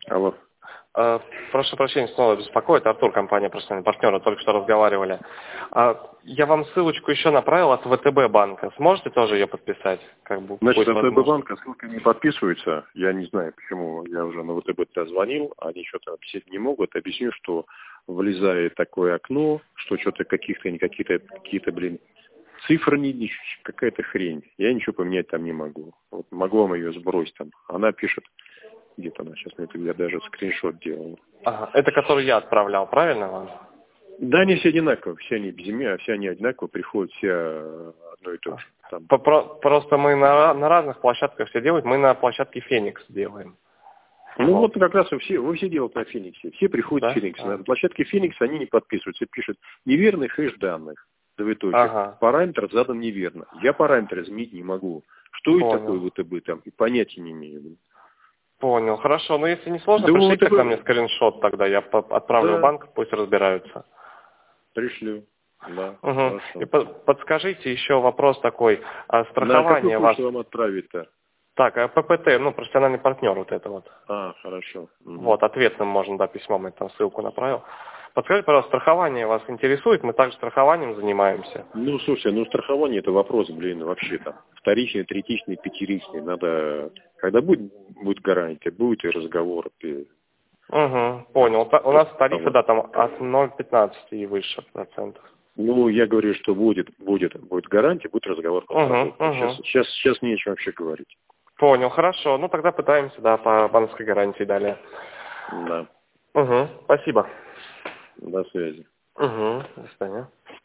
Алло. Прошу прощения, снова беспокоит. Артур, компания «Профессиональные партнеры», только что разговаривали. Я вам ссылочку еще направил от ВТБ банка. Сможете тоже ее подписать? Значит, ВТБ банка ссылка не подписывается. Я не знаю, почему. Я уже на ВТБ звонил, они что-то объяснить не могут. Объясню, что влезает такое окно, что что-то какие-то, цифры, какая-то хрень. Я ничего поменять там не могу. Вот могу вам ее сбросить там. Она пишет, где-то она сейчас, я даже скриншот делал. Ага, это который я отправлял, правильно вам? Да, они все одинаковые, все они без имя, все они одинаково, приходят все одно и то же. Там. Просто мы на разных площадках все делаем, мы на площадке Феникс делаем. Ну вот как раз вы все делают на Фениксе. Все приходят в Феникс. На площадке Феникс они не подписываются, пишут неверный хэш данных, двоеточие. Ага. Параметр задан неверно. Я параметр изменить не могу. Что это такое ВТБ там? И понятия не имею. Понял, хорошо. Но если не сложно, Да пришлите ВТБ... тогда мне скриншот, тогда я отправлю в банк, пусть разбираются. Пришлю. Да, угу. хорошо. И подскажите еще вопрос такой. На Страхование какую почту вам отправить-то? Так, ППТ, профессиональный партнер вот это вот. Хорошо. Вот, ответным можно, да, письмом я там ссылку направил. Подскажите, пожалуйста, страхование вас интересует? Мы также страхованием занимаемся. Слушай, страхование это вопрос, вообще там. Вторичный, третичный, пятеричный. Надо, когда будет гарантия, будет и разговор. Угу, понял. У нас тарифы, да, там от 0,15 и выше процентов. Я говорю, что будет гарантия, будет разговор по страховке. Сейчас не о чем вообще говорить. Понял, хорошо. Тогда пытаемся, да, по банковской гарантии далее. Да. Угу, спасибо. До связи. Угу, до свидания.